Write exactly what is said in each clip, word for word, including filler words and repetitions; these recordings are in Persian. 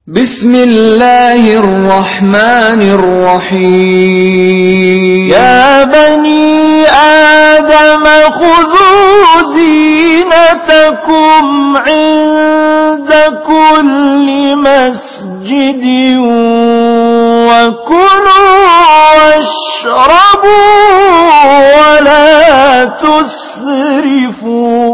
بسم الله الرحمن الرحيم يا بني آدم خذوا زينتكم عند كل مسجد وكلوا واشربوا ولا تسرفوا.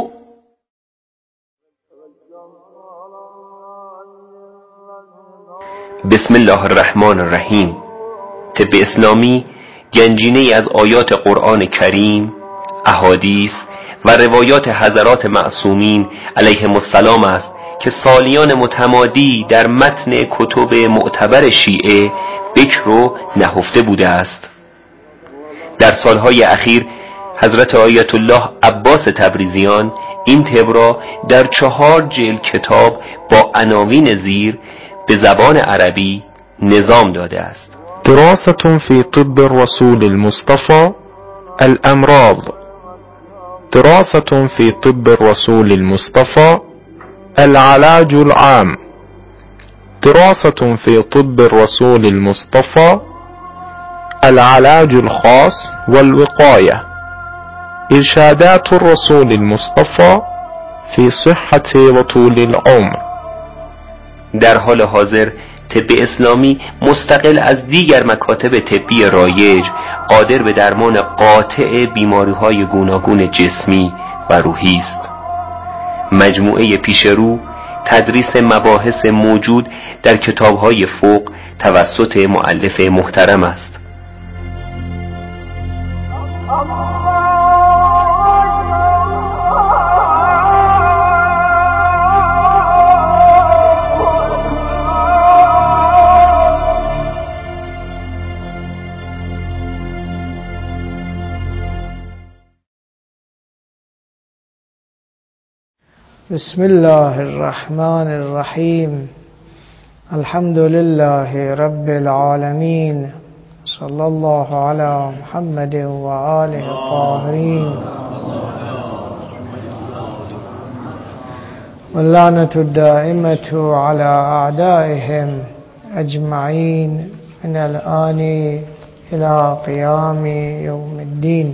بسم الله الرحمن الرحیم. طب اسلامی گنجینه‌ای از آیات قرآن کریم، احادیث و روایات حضرات معصومین علیهم السلام است که سالیان متمادی در متن کتب معتبر شیعه بکر و نهفته بوده است. در سالهای اخیر حضرت آیت الله عباس تبریزیان این طب را در چهار جلد کتاب با عناوین زیر به زبان عربی نظام داده است. دراسة في طب الرسول المصطفى الأمراض. دراسة في طب الرسول المصطفى العلاج العام. دراسة في طب الرسول المصطفى العلاج الخاص والوقاية. إرشادات الرسول المصطفى في صحة وطول العمر. در حال حاضر طب اسلامی مستقل از دیگر مکاتب طبی رایج قادر به درمان قاطع بیماری‌های گوناگون جسمی و روحی است. مجموعه پیشرو تدریس مباحث موجود در کتاب‌های فوق توسط مؤلف محترم است. بسم الله الرحمن الرحيم. الحمد لله رب العالمين. صلى الله على محمد وآله الطاهرين. واللعنة الدائمة على أعدائهم أجمعين من الآن إلى قيام يوم الدين.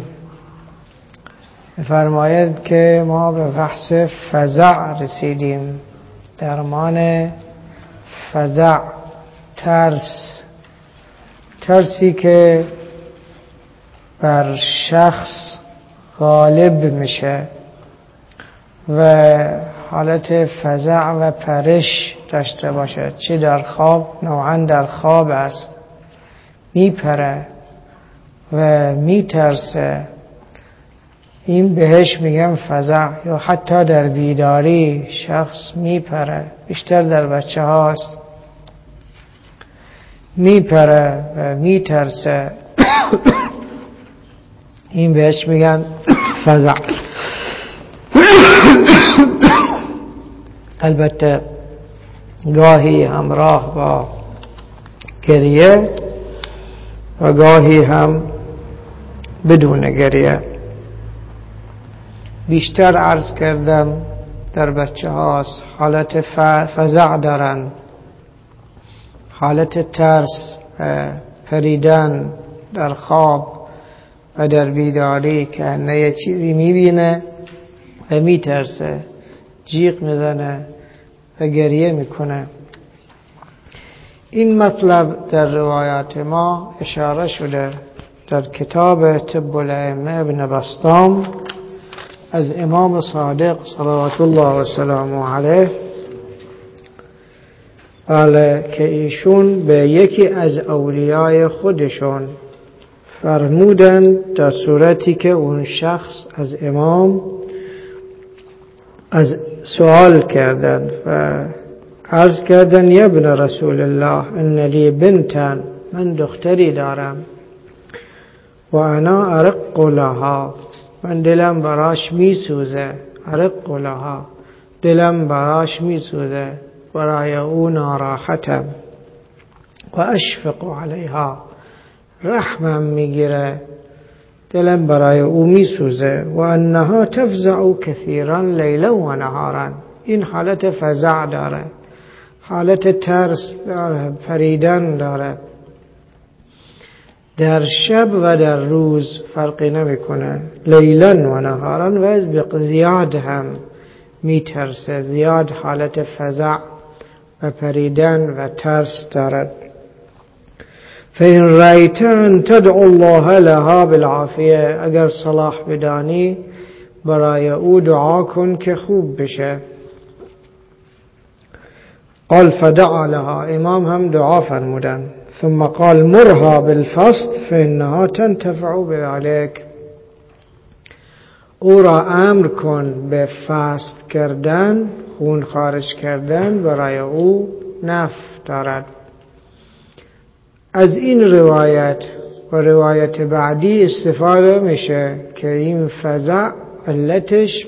فرماید که ما به بحث فزع رسیدیم. درمان فزع، ترس، ترسی که بر شخص غالب میشه و حالت فزع و پرش داشته باشه، چه در خواب، نوعا در خواب است، میپره و میترسه، این بهش میگم فزع. یا حتی در بیداری شخص میپره، بیشتر در بچه هاست، میپره و میترسه، این بهش میگن فزع. البته گاهی همراه با گریه و گاهی هم بدون گریه. بیشتر عرض کردم در بچه هاست حالت فزع دارن، حالت ترس، پریدن در خواب و در بیداری که نه یه چیزی میبینه و میترسه، جیغ میزنه و گریه میکنه. این مطلب در روایات ما اشاره شده در کتاب طب الائمه ابن بسطام از امام صادق صلوات الله و سلامه علیه، بله، که ایشون به یکی از اولیای خودشون فرمودن در صورتی که اون شخص از امام از سوال کردن و عرض کردن یا ابن رسول الله ان لی بنتن، من دختری دارم، و انا ارق لها، من دلم براش میسوزه، ارق لها، دلم براش میسوزه، برای او ناراحتم، و اشفق علیها، رحمم میگیره، دلم برای او میسوزه، و انها تفزع کثیرا لیلا و نهارا، این حالت فزع داره، حالت ترس داره، پریدن داره. در شب و در روز فرقی نمیکنه، لیلا و نهارا، و از زیاد هم میترسه، زیاد حالت فزع و پریدن و ترس دارد. فإن رأيت أن تدعو الله لها بالعافية، اگر صلاح بدانی برای او دعا کن که خوب بشه. قال فدعا لها، امام هم دعا فرمودن. ثم قال مرها بالفست فإنها تنتفع بذلك، او را امر کن به فست کردن، خون خارج کردن، برای او نفع دارد. از این روایت و روایت بعدی استفاده میشه که این فزع علتش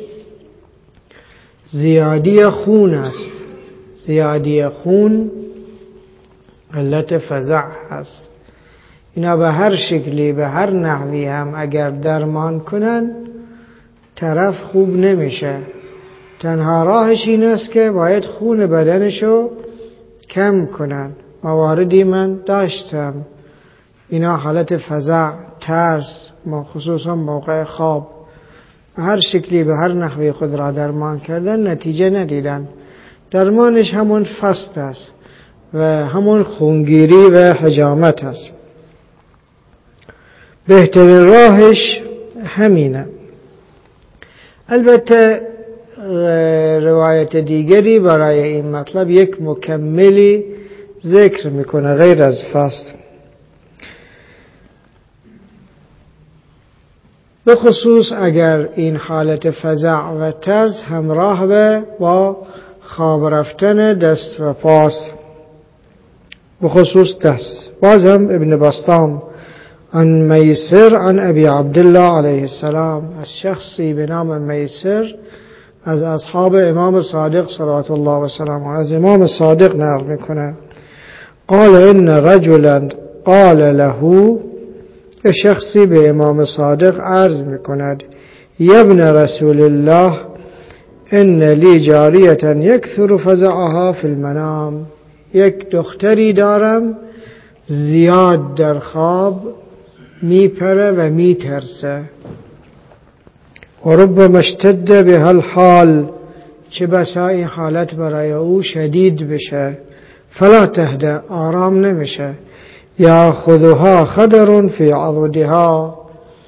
زیادی خون است. زیادی خون علت فزع هست. اینا به هر شکلی به هر نحوی هم اگر درمان کنن طرف خوب نمیشه. تنها راهش این است که باید خون بدنشو کم کنن. مواردی من داشتم اینا حالت فزع، ترس، ما خصوصا موقع خواب، به هر شکلی به هر نحوی خود را درمان کردن، نتیجه ندیدن. درمانش همون فست است و همون خونگیری و حجامت است. بهترین راهش همینه. البته روایت دیگری برای این مطلب یک مکملی ذکر میکنه غیر از فست. به خصوص اگر این حالت فزع و ترس همراه به با خواب رفتن دست و پاست، به خصوص دست. بازم ابن بسطام عن میسر عن ابی عبدالله علیه السلام، از شخصی به نام میسر از اصحاب امام صادق صلوات الله و سلامه از امام صادق نقل میکنه. قال ان رجلا قال له، شخصی به امام صادق عرض میکند یا ابن رسول الله ان لی جاریه یکثر فزعها فی المنام، یک دختری دارم زیاد در خواب میپره و میترسه. و ربما اشتد بها الحال، چه بسا این حالت برای او شدید بشه. فلا تهدأ، آرام نمیشه. یا خذها خدر فی عضدها،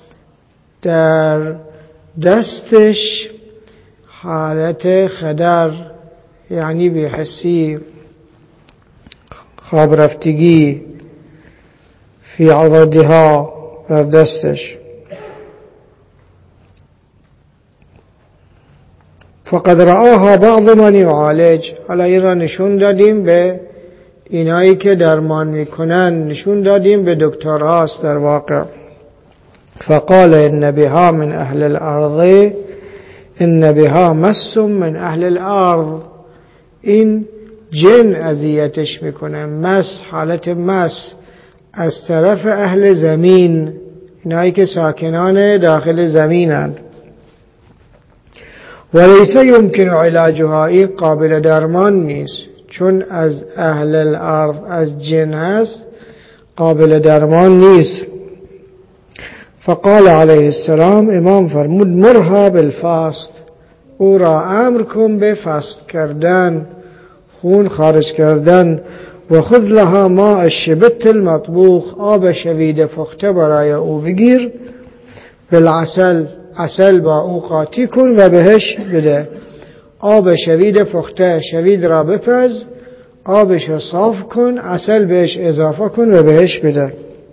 در دستش حالت خدر یعنی بی‌حسی، خواب رفتگی، فی عضدها، در دستش. فقد رآها بعض من يعالج، حالا این را نشون دادیم به اینایی که درمان میکنن، نشون دادیم به دکترهاست در واقع. فقال ان بها من اهل الارض ان بها مس من اهل الارض، این جن اذیتش میکنه. مس، حالت مس از طرف اهل زمین، اینایی که ساکنان داخل زمینند. ولیس یمکن علاجها، این قابل درمان نیست، چون از اهل الارض، از جن هست، قابل درمان نیست. فقال علیه السلام، امام فرمود مرها بالفاست، او را امر کن به فست کردن، خون خارج کردن. و خذ لها ماء الشبت المطبوخ، آب شوید پخته برای او بگیر. بالعسل، عسل با او قاطی کن و بهش بده. آب شوید پخته، شوید را بپز، آبش را صاف کن، عسل بهش اضافه کن و بهش بده.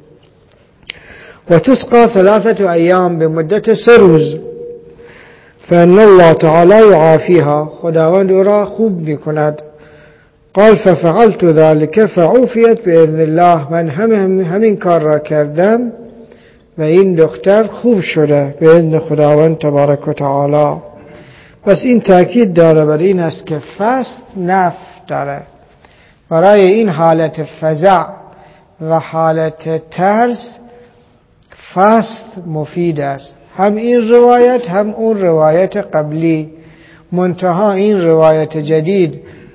و تسقى ثلاثة ایام، به مدت سه روز. فان الله تعالی یعافیها، خداوند او را خوب میکند. قال ففعلت ذلك فعوفیت باذن الله، من هم همین کار را کردم و این دختر خوب شده به اذن خداوند تبارک و تعالی. پس این تاکید داره بر این است که فست نفع داره. برای این حالت فزع و حالت ترس فست مفید است. هم این روایت هم اون روایت قبلی. منتها این روایت جدید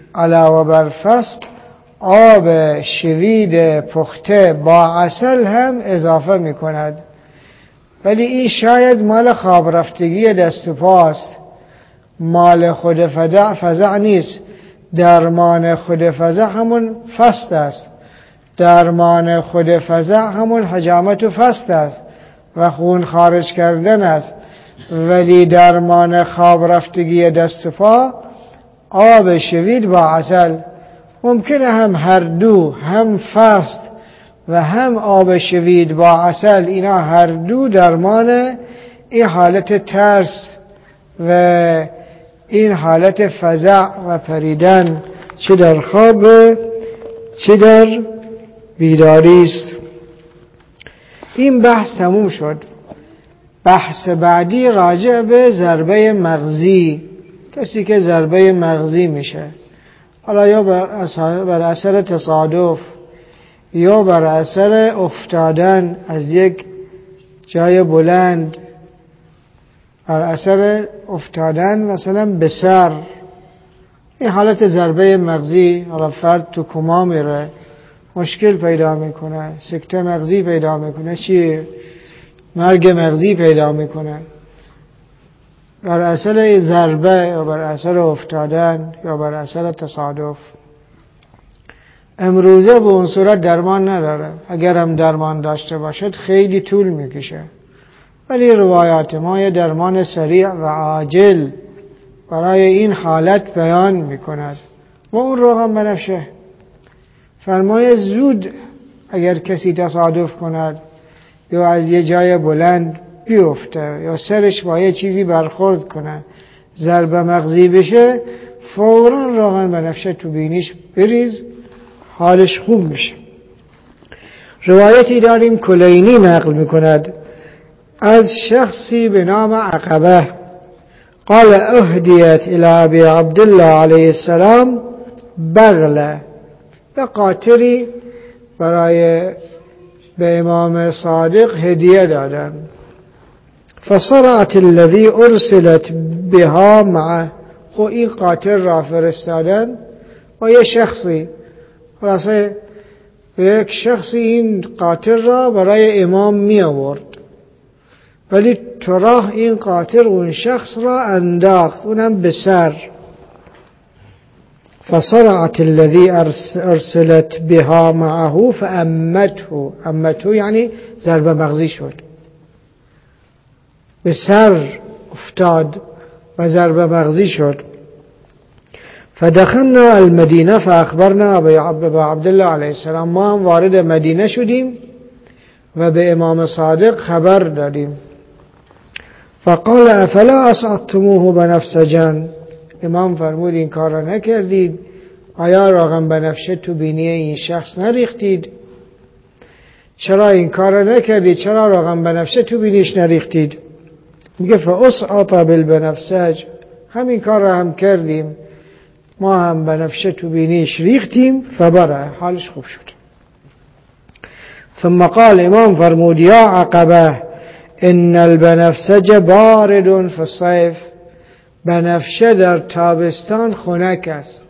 علاوه بر فصل آب شوید پخته با عسل هم اضافه می کند. ولی این شاید مال خواب رفتگی دست و پاست، مال خود فزع فزع نیست. درمان خود فزع همون فست است، درمان خود فزع همون حجامت و فست است و خون خارج کردن است. ولی درمان خواب رفتگی دست و پا آب شوید با عسل. ممکنه هم هر دو، هم فست و هم آب شوید با عسل، اینا هر دو درمان این حالت ترس و این حالت فزع و پریدن چه در خواب چه در بیداری است. این بحث تموم شد. بحث بعدی راجع به ضربه مغزی، کسی که ضربه مغزی میشه، حالا یا بر اثر تصادف یا بر اثر افتادن از یک جای بلند، بر اثر افتادن مثلا به سر، این حالت ضربه مغزی، حالا فرد تو کما میره، مشکل پیدا میکنه، سکته مغزی پیدا میکنه، چی مرگ مغزی پیدا میکنه بر اثر ضربه یا بر اثر افتادن یا بر اثر تصادف. امروزه به اون صورت درمان نداره، اگر هم درمان داشته باشد خیلی طول میکشه. ولی روایات ما یه درمان سریع و عاجل برای این حالت بیان میکند. و اون روغن بنفشه فرمای زود اگر کسی تصادف کند یا از یه جای بلند بیفته یا سرش با یه چیزی برخورد کنه، ضربه مغزی بشه، فوراً روغن بنفشه تو بینیش بریز، حالش خوب میشه. روایتی داریم کلینی نقل میکند از شخصی به نام عقبه قال اهدیت الى ابی عبدالله علیه السلام بغله، به قاطری برای به امام صادق هدیه دادن. فصرعت الذي ارسلت بها معه، خب این قاطر را فرستادن و یه شخصی، خلاصه یک شخصی این قاطر را برای امام می آورد، ولی تو راه این قاطر اون شخص را انداخت، اونم به سر. فصرعت الذي ارسلت بها معه فامته، امته یعنی ضربه مغزی شد، به سر افتاد و ضربه مغزی شد. فدخلنا المدینه فاخبرنا ابا عبدالله علیه السلام، ما هم وارد مدینه شدیم و به امام صادق خبر دادیم. فقال افلا اصعدتموه بنفسجا، امام فرمود این کار را نکردید؟ آیا روغن بنفشه تو بینی این شخص نریختید؟ چرا این کار را نکردید؟ چرا روغن بنفشه تو بینیش نریختید؟ میگه فاصعط بالبنفسج، همین کار را هم کردیم، ما هم بنفشه تو بینیش ریختیم، فبره، حالش خوب شد. ثم قال، امام فرمود یا عقبه ان البنفسج بارد فی الصیف، بنفشه در تابستان خنک است،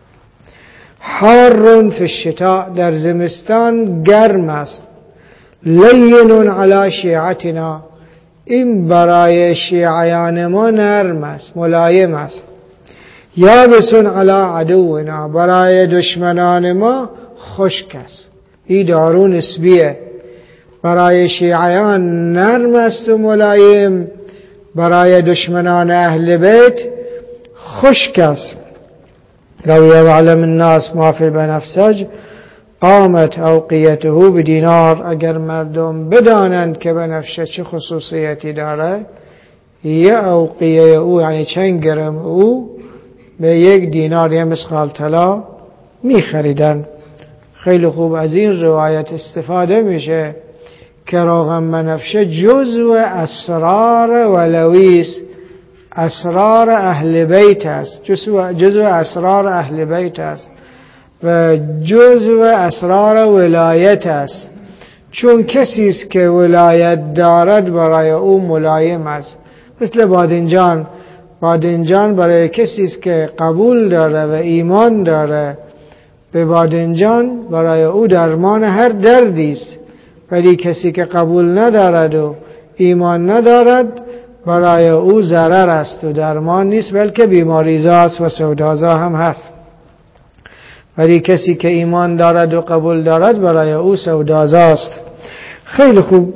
حار فی الشتاء، در زمستان گرم است، لین علی شیعتنا، این برای شیعیان ما نرم است، ملایم است، یابس علی عدونا، برای دشمنان ما خشک است. این دارو نسبیه، برای شیعیان نرم است و ملایم، برای دشمنان اهل بیت خشک است. لو یعلم الناس ما فی البنفسج قامت اوقیته بدینار، اگر مردم بدانند که بنفشه چه خصوصیتی داره، یه اوقیه او یعنی چند گرم او به یک دینار یه مسقال طلا می خریدن. خیلی خوب از این روایت استفاده میشه که روغن بنفشه جزو اسرار ولویس، اسرار اهل بیت است، جزو, جزو اسرار اهل بیت است و جزو اسرار ولایت است، چون کسی است که ولایت دارد برای او ملایم است. مثل بادنجان، بادنجان برای کسی است که قبول داره و ایمان داره به بادنجان، برای او درمان هر دردی است. ولی کسی که قبول ندارد و ایمان ندارد، برای او ضرر است و درمان نیست، بلکه بیماریزا است و سودازا هم هست. ولی کسی که ایمان دارد و قبول دارد، برای او سودازا است. خیلی خوب.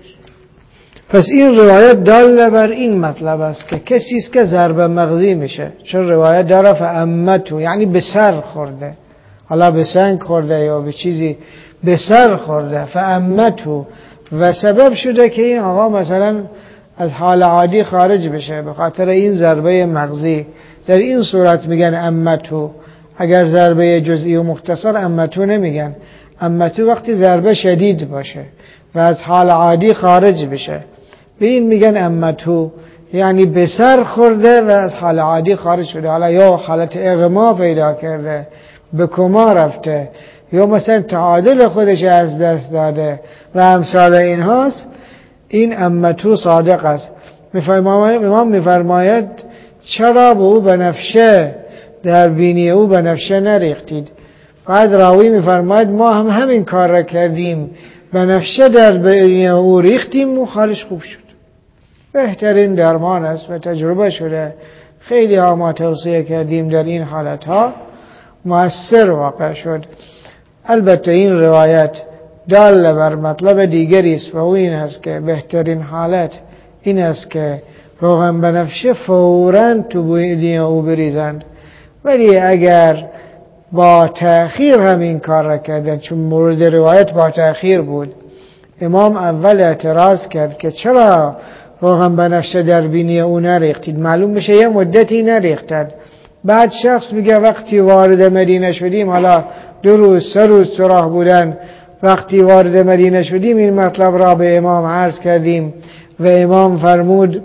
پس این روایت دال بر این مطلب است که کسی است که ضربه مغزی میشه، چون روایت داره فامته، یعنی به سر خورده، حالا به سنگ خورده یا به چیزی به سر خورده، فامته، و سبب شده که این آقا مثلا از حال عادی خارج بشه به خاطر این ضربه مغزی. در این صورت میگن امته. اگر ضربه جزئی و مختصر امته نمیگن. امته وقتی ضربه شدید باشه و از حال عادی خارج بشه، به این میگن امته، یعنی به سر خورده و از حال عادی خارج شده. حالا یا حالت اغما پیدا کرده، به کما رفته، یا مثلا تعادل خودش از دست داده و امثال این هاست. این امته صادق است. امام میفرماید چرا به او بنفشه در بینی او بنفشه نریختید؟ بعد راوی میفرماید ما هم همین کار را کردیم، بنفشه در بینی او ریختیم و حالش خوب شد. بهترین درمان است و تجربه شده. خیلی ها ما توصیه کردیم در این حالت ها مؤثر واقع شد. البته این روایت دال بر مطلب دیگری است و او این است که بهترین حالت این است که روغن بنفشه فوراً تو بینی او بریزند. ولی اگر با تأخیر همین کار را کردن، چون مورد روایت با تأخیر بود، امام اول اعتراض کرد که چرا روغن بنفشه در بینی او نریختید؟ معلوم بشه یه مدتی نریختند. بعد شخص میگه وقتی وارد مدینه شدیم، حالا دو روز سه روز سراغ بودن، وقتی وارد مدینه شدیم این مطلب را به امام عرض کردیم و امام فرمود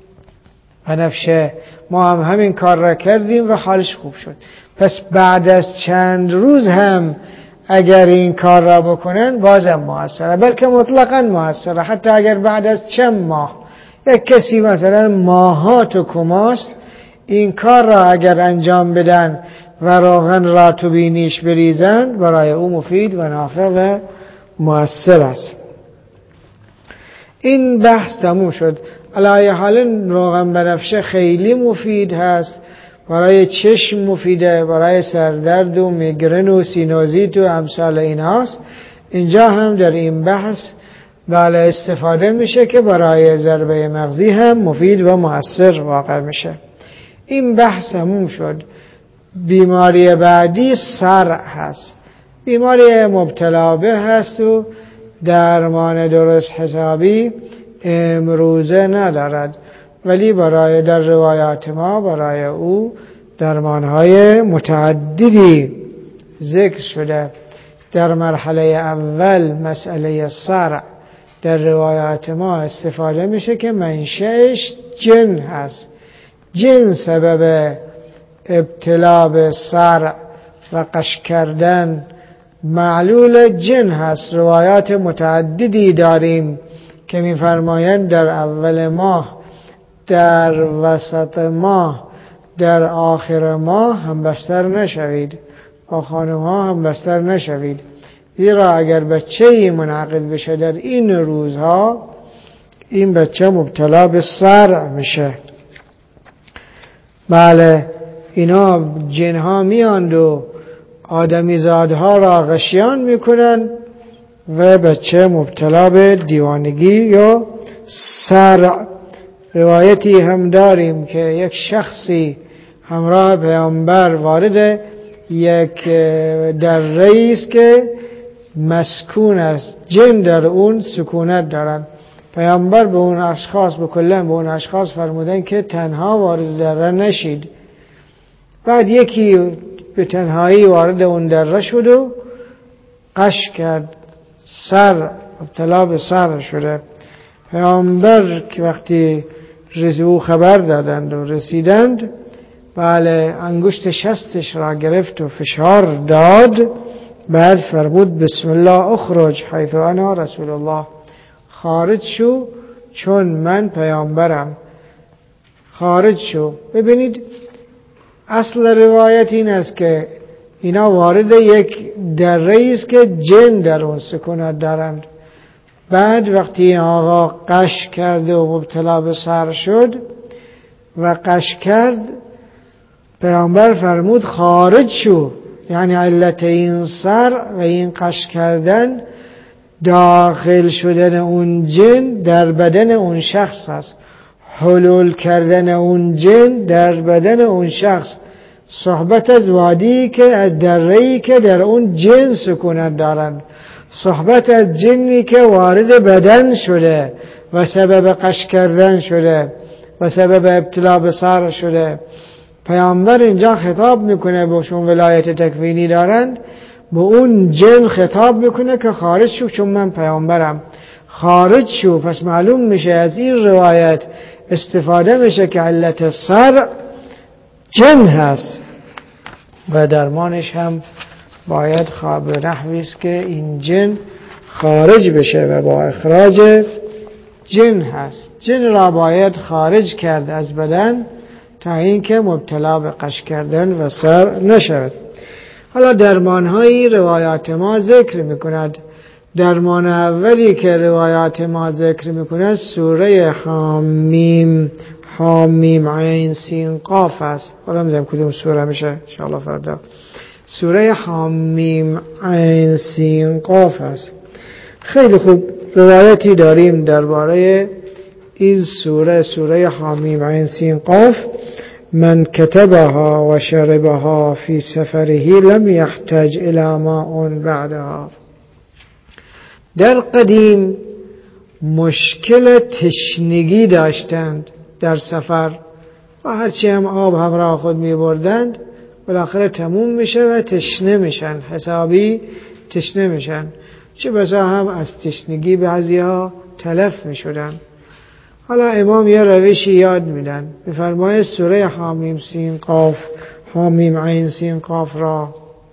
بنفشه، ما هم همین کار را کردیم و حالش خوب شد. پس بعد از چند روز هم اگر این کار را بکنن بازم موثره، بلکه مطلقاً موثره. حتی اگر بعد از چند ماه یک کسی مثلا ماهات و کماست، این کار را اگر انجام بدن و روغن را تو بینیش بریزند، برای او مفید و نافع و مؤثر است. این بحث تموم شد. علی حال روغن بنفشه خیلی مفید هست، برای چشم مفیده، برای سردرد و میگرن و سینوزیت و امثال این هاست. اینجا هم در این بحث بله استفاده میشه که برای ضربه مغزی هم مفید و مؤثر واقع میشه. این بحث تموم شد. بیماری بعدی صرع هست. بیماری مبتلا به هست و درمان درست حسابی امروزه ندارد، ولی برای در روایات ما برای او درمانهای متعددی ذکر شده. در مرحله اول مسئله صرع در روایات ما استفاده میشه که منشأش جن هست. جن سبب ابتلا به صرع و قش کردن معلول جن هست. روایات متعددی داریم که میفرمایند در اول ماه، در وسط ماه، در آخر ماه هم بستر نشوید، با خانم ها هم بستر نشوید، زیرا اگر بچه‌ای منعقد بشه در این روزها، این بچه مبتلا به صرع میشه. بله اینا جنها میاند و آدمی زادها را غشیان میکنن و بچه مبتلا به دیوانگی یا صرع. روایتی هم داریم که یک شخصی همراه پیامبر وارد یک دره است که مسکون است، جن در اون سکونت دارن. پیامبر به اون اشخاص به کلا به اون اشخاص فرمودن که تنها وارد دره نشید. بعد یکی به تنهایی وارد اون دره شد و قش کرد، سر ابتلا به سر شده. پیامبر که وقتی رسو خبر دادند و رسیدند، بله انگشت شستش را گرفت و فشار داد. بعد فرمود بسم الله اخرج حیث انا رسول الله، خارج شو چون من پیامبرم. خارج شو. ببینید اصل روایت این است که اینا وارد یک دره است که جن در اون سکونت دارند. بعد وقتی آقا قش کرده و مبتلا به سر شد و قش کرد، پیامبر فرمود خارج شو، یعنی علت این سر و این قش کردن داخل شدن اون جن در بدن اون شخص است، حلول کردن اون جن در بدن اون شخص، صحبت از وادی که از دره‌ای که در اون جن سکونت دارند، صحبت از جنی که وارد بدن شده و سبب قش کردن شده و سبب ابتلا به سر شده. پیامبر اینجا خطاب میکنه، بهشون ولایت تکوینی دارند، به اون جن خطاب میکنه که خارج شو چون من پیامبرم، خارج شو. پس معلوم میشه از این روایت استفاده میشه که علت سر جن هست و درمانش هم باید خواب نحوی است که این جن خارج بشه و با اخراج جن هست. جن را باید خارج کرد از بدن تا اینکه مبتلا به قش کردن و سر نشود. حالا درمان‌های روایات ما ذکر می‌کند. درمان اولی که روایات ما ذکر می‌کند سوره حامیم حامیم عین سین قاف است. حالا می‌دونم کدوم سوره میشه ان شاء الله فردا. سوره حامیم عین سین قاف است. خیلی خوب روایتی داریم درباره این سوره، سوره حامیم عین سین قاف. من كتبها و شربها فی سفره لم یحتاج الی ماء بعدها. در قدیم مشکل تشنگی داشتند در سفر و هرچی هم آب همراه خود می بردند بالاخره تموم میشه و تشنه میشن، حسابی تشنه میشن. چه بسا هم از تشنگی بعضی ها تلف میشدن. حالا امام یه روشی یاد میدن، بفرمایه سوره حامیم سین قاف، حامیم عین سین قاف را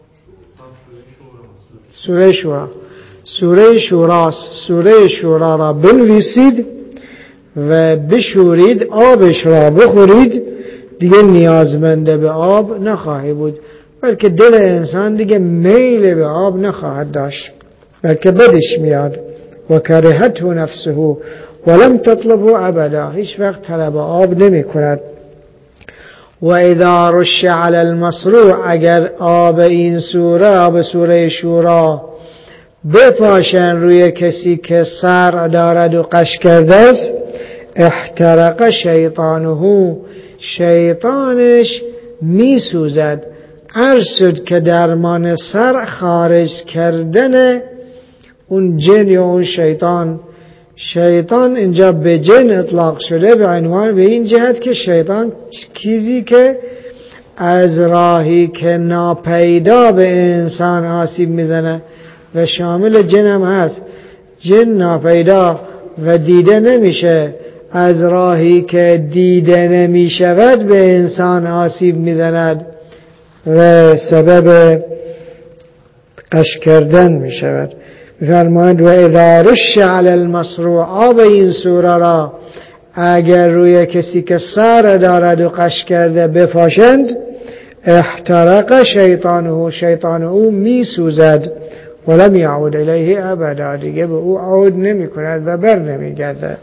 سوره شورا سوره شوراست، سوره شورا را بنویسید و بشورید، آبش را بخورید، دیگه نیازمنده به آب نخواهی بود، بلکه دل انسان دیگه میل به آب نخواهد داشت، بلکه بدش میاد. و کرهته نفسه ولم تطلبه ابدا، هیچ وقت طلب آب نمی کند. و اذا رش علی المصروع، اگر آب این سوره، آب سوره شورا بپاشن روی کسی که سر دارد و قش کرده است، احترق شیطانه، شیطانش می سوزد. عرض شد که درمان سر خارج کردن اون جن یا اون شیطان. شیطان اینجا به جن اطلاق شده به عنوان به این جهت که شیطان چیزی که از راهی که ناپیدا به انسان آسیب میزنه و شامل جن هم هست. جن ناپیدا و دیده نمیشه، از راهی که دیده نمیشود به انسان آسیب میزند و سبب قش کردن میشود. فرماید و اذا رش علی المصروع، آب این سوره را اگر روی کسی که سر دارد و قش کرده بپاشند، احترق شیطانه، شیطان او می سوزد، ولم یعود الیه ابدا، دیگه به او عود نمی کند و بر نمی گرده.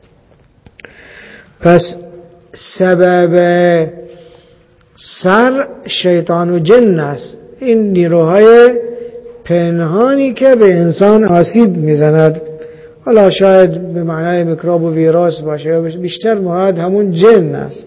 پس سبب سر شیطان و جن است، این نیروهای پنهانی که به انسان آسیب میزند. حالا شاید به معنای میکروب و ویروس باشه، بیشتر مراد همون جن است.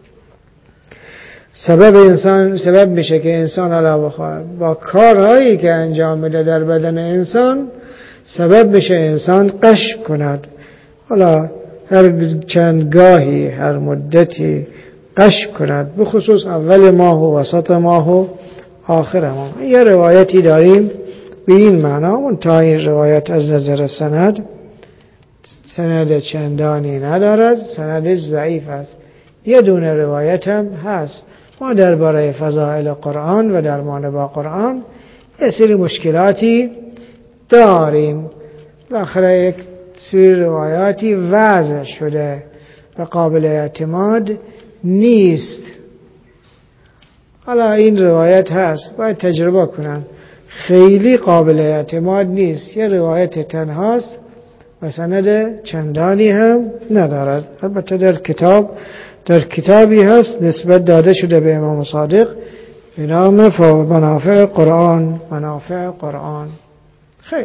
سبب انسان سبب میشه که انسان علاوه بخواد با کارهایی که انجام میده در بدن انسان، سبب میشه انسان قش کند. حالا هر چند گاهی، هر مدتی قش کند، به خصوص اول ماه و وسط ماه و آخر ماه. یه روایتی داریم به این معنا، منتها این روایت از نظر سند سند چندانی ندارد، سندش ضعیف است. یه دونه روایت هم هست. ما درباره فضائل قرآن و درمان با قرآن یه سری مشکلاتی داریم. بالاخره یک سری روایاتی وضع شده و قابل اعتماد نیست. حالا این روایت هست، باید تجربه کنن، خیلی قابل اعتماد نیست، یه روایت تنهاست و سند چندانی هم ندارد. البته در کتاب در کتابی هست نسبت داده شده به امام صادق به نام منافع قرآن. منافع قرآن. خیلی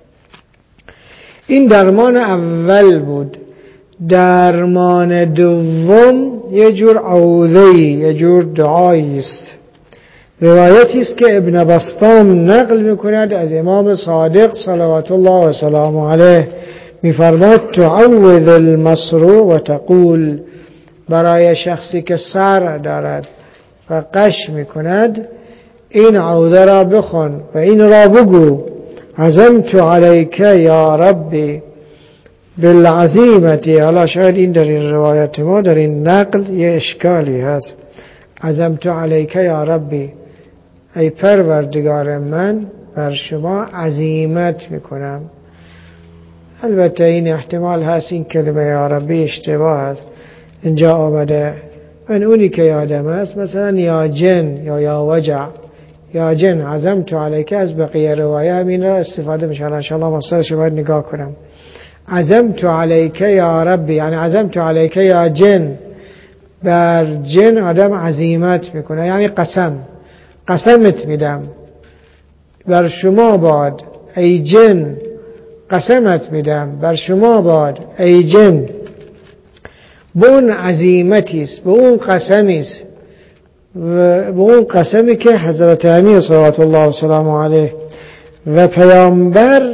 این درمان اول بود. درمان دوم یه جور عوضه‌ای، یه جور دعایی است. روایتی است که ابن بسطام نقل میکند از امام صادق صلوات الله و سلامه علیه، میفرماد تعوذ المصروع و تقول، برای شخصی که سر دارد و قش میکند این عوضه را بخون و این را بگو: عزمت علیک یا ربی بالعزیمتی. حالا شاید این در این روایت ما در این نقل یه اشکالی هست. عزمت علیک یا ربی، ای پروردگار من بر شما عزیمت میکنم. البته این احتمال هست این کلمه یا ربی اشتباه است. اینجا آمده من اونی که یادم است مثلا یا جن یا یا وجع یا جن عزمت علیک، از بقیه روایه همین را استفاده میشه. ان شاء الله مصدرش باید نگاه کنم. عزمت علیک یا ربی یعنی عزمت علیک یا جن، بر جن آدم عزیمت میکنه، یعنی قسم قسمت میدم بر شما باد ای جن، قسمت میدم بر شما باد ای جن. به اون عزیمتیست، به اون قسمیست، به اون قسمی که حضرت امیر صلوات الله و سلام علیه و پیامبر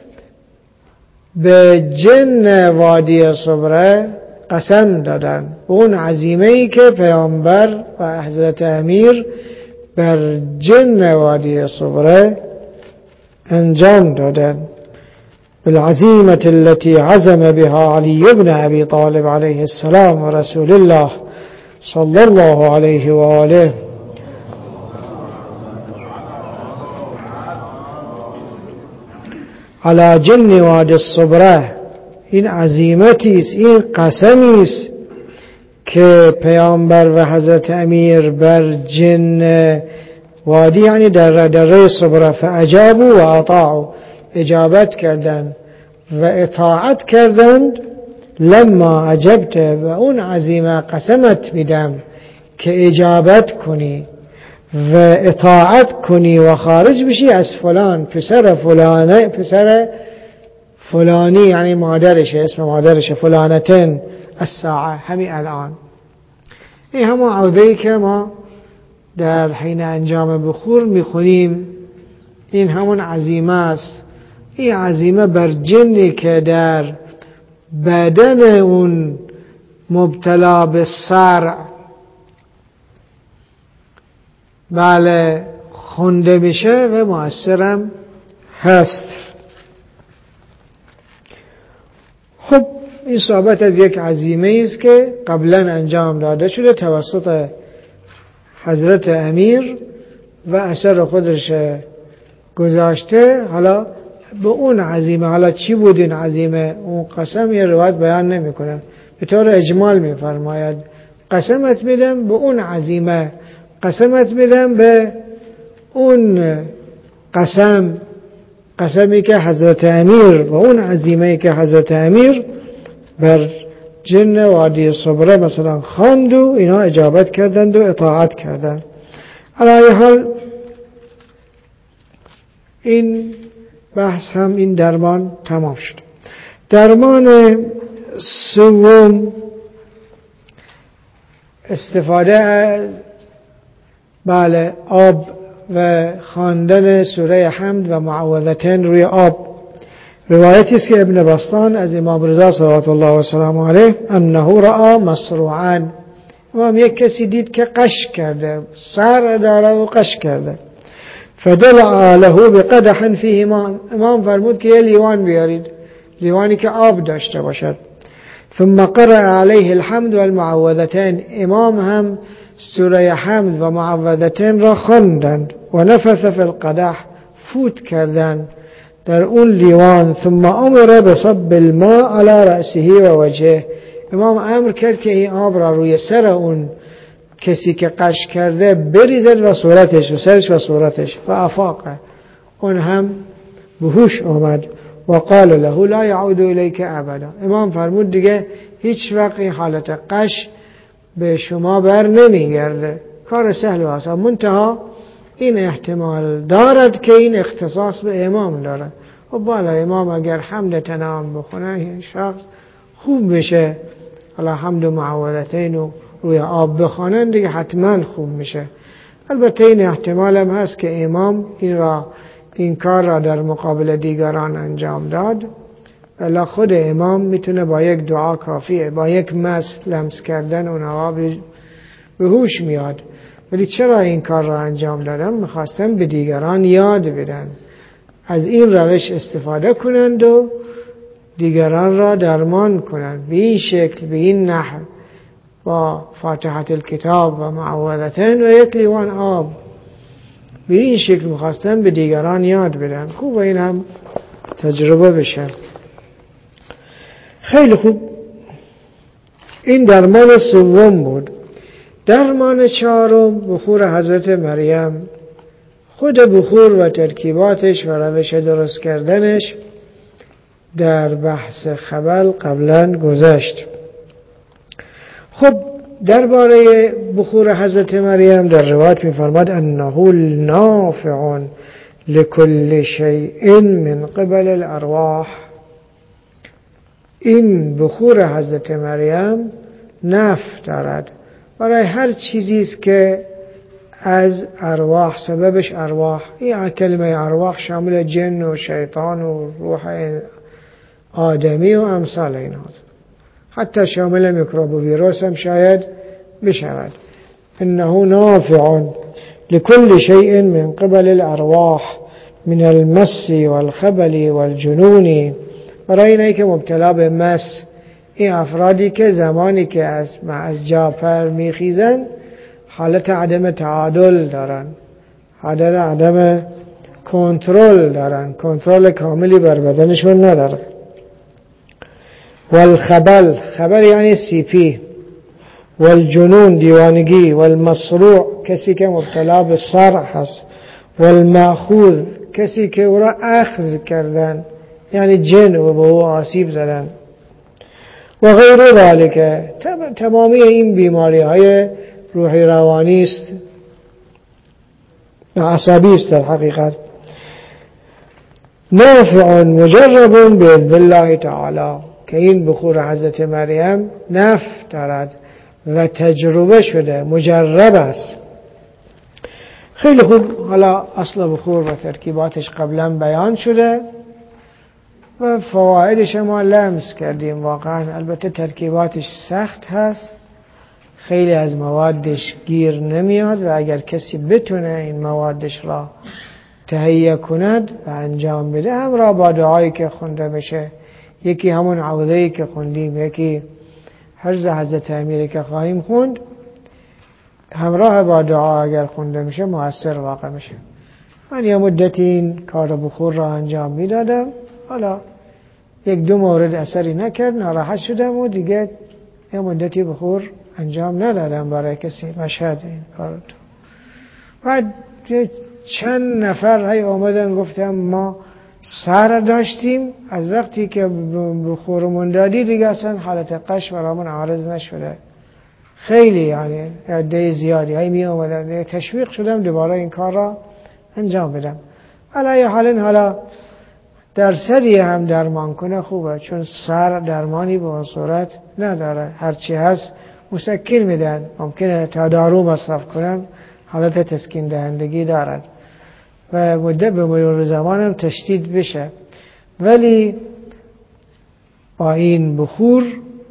به جن وادی صبره قسم دادن. به اون عزیمه‌ای که پیامبر و حضرت امیر بر جن وادی صبره انجام دادن. بالعزيمة التي عزم بها علي بن أبي طالب عليه السلام ورسول الله صلى الله عليه وآله على جن وادي الصبره. این عزیمتی است، این قسمی است که پیامبر و حضرت امیر بر جن وادی یعنی در دره صبره فاجابوا و اطاعوا، اجابت کردند و اطاعت کردند. لما عجبت، و اون عزیمه قسمت میدم که اجابت کنی و اطاعت کنی و خارج بشی از فلان پسر فلانه، پسر فلانی یعنی مادرشه، اسم مادرشه، فلانتن الساعه، همین الان. این همون عوضه‌ای که ما در حین انجام بخور میخونیم، این همون عزیمه است. این عزیمه بر جنی که در بدن اون مبتلا به صرع بله خونده میشه و مؤثرم هست. خب این صحبت از یک عزیمه است که قبلا انجام داده شده توسط حضرت امیر و اثر خودش گذاشته. حالا به اون عزیمه، حالا چی بود این عزیمه؟ اون قسم یه روایت بیان نمی کنه، به طور اجمال می فرماید قسمت میدم به اون عزیمه، قسمت میدم به اون قسم، قسمی که حضرت امیر و اون عزیمه که حضرت امیر بر جن وادی صبره مثلا خواند و اینا اجابت کردند و اطاعت کردند. علی حال این بحث هم این درمان تمام شد. درمان سوم استفاده از بله آب و خواندن سوره حمد و معوذتین روی آب. روایتی است که ابن بسطام از امام رضا صلوات الله و سلامه علیه انه رأى مصروعا، امام یک کسی دید که قش کرده، سر داره و قش کرده. فدلع له بقدح فیه ماء، امام فرمود که یه لیوان بیارید، لیوانی که آب داشته باشد. ثم قرأ علیه الحمد والمعوذتین، امام هم سوره حمد و معوذتین را خواندند و نفث فی القدح، فوت کردند در اون لیوان. ثم امر بصب الماء على رأسه و وجهه، امام امر کرد که این آب را روی سر اون کسی که قش کرده بریزد و صورتش و سرش و صورتش. فافاقه، اون هم به هوش آمد. و قال له لا يعود الیک ابدا. امام فرمود دیگه هیچ وقت این حالت قش به شما بر نمیگرده. کار سهل و آسان. منتها این احتمال دارد که این اختصاص به امام داره. و بالا امام اگر حمد تنام بخونه این شخص خوب بشه، حالا حمد و معوذتین و روی آب بخونن دیگه حتما خوب میشه. البته این احتمال هم هست که امام این را این کار را در مقابل دیگران انجام داد، ولی خود امام میتونه با یک دعا کافیه، با یک مس لمس کردن اونها به هوش میاد. ولی چرا این کار را انجام دادم؟ میخواستم به دیگران یاد بدن، از این روش استفاده کنند و دیگران را درمان کنند به این شکل، به این نحو، با فاتحه الکتاب و معوذتین و یک لیوان آب. به این شکل میخواستم به دیگران یاد بدن. خوب این هم تجربه بشه. خیلی خوب. این درمان سوم بود. درمان چهارم بخور حضرت مریم. خود بخور و ترکیباتش و روش درست کردنش در بحث خبل قبلا گذشت. خب درباره بخور حضرت مریم در روایت می‌فرماد انه نافع لكل شیء من قبل الارواح. این بخور حضرت مریم نفع دارد برای هر چیزی است که از ارواح، سببش ارواح. این کلمه ارواح شامل جن و شیطان و روح آدمی و امثال اینها، حتی شامل میکروب و ویروس هم شاید بشود. انه نافع لكل شيء من قبل الارواح من المس والخبل والجنون. برای اینایی که مبتلا به مس، این افرادی که زمانی که از از جا پر میخیزن حالت عدم تعادل دارن، حالت عدم کنترل دارن، کنترل کاملی بر بدنشون ندارن. والخبل، خبل یعنی سیپی. والجنون، دیوانگی. والمصروع، کسی که مبتلا به صرع هست. والمأخوذ، کسی که او را اخذ کردن، یعنی جن و به او آسیب زدن. و غیر ذالک، تمامی این بیماری های روحی روانی است و عصبی است در حقیقت. نافع مجرب باذن الله تعالی، که این بخور حضرت مریم نفع دارد و تجربه شده، مجرب است. خیلی خوب. حالا اصل بخور و ترکیباتش قبلا بیان شده و فوایدش ما لمس کردیم. واقعا البته ترکیباتش سخت هست، خیلی از موادش گیر نمیاد و اگر کسی بتونه این موادش را تهیه کند و انجام بده، همراه با دعایی که خونده بشه، یکی همون عوضه‌ای که خوندیم، یکی حرز حضرت امیری که خواهیم خوند، همراه با دعا اگر خونده میشه مؤثر واقع میشه. من یه مدتی این کار بخور را انجام میدادم، حالا یک دو مورد اثری نکرد، ناراحت شدم و دیگه یه مدتی بخور انجام ندادم برای کسی. مشهد این کار رو بعد چند نفر های آمدن گفتم ما سر داشتیم، از وقتی که بخورمون دادی دیگه اصلا حالت قش برامون عارض نشده. خیلی یعنی عده زیادی های می آمدن، تشویق شدم دوباره این کار را انجام بدم. علی حال حالا درصدی هم درمان کنه خوبه، چون سر درمانی به اون صورت نداره. هرچی هست مسکن میدن، ممکنه تا دارو مصرف کنن، حالت تسکین دهندگی دارد و مدت به مرور زمان هم تشدید بشه. ولی با این بخور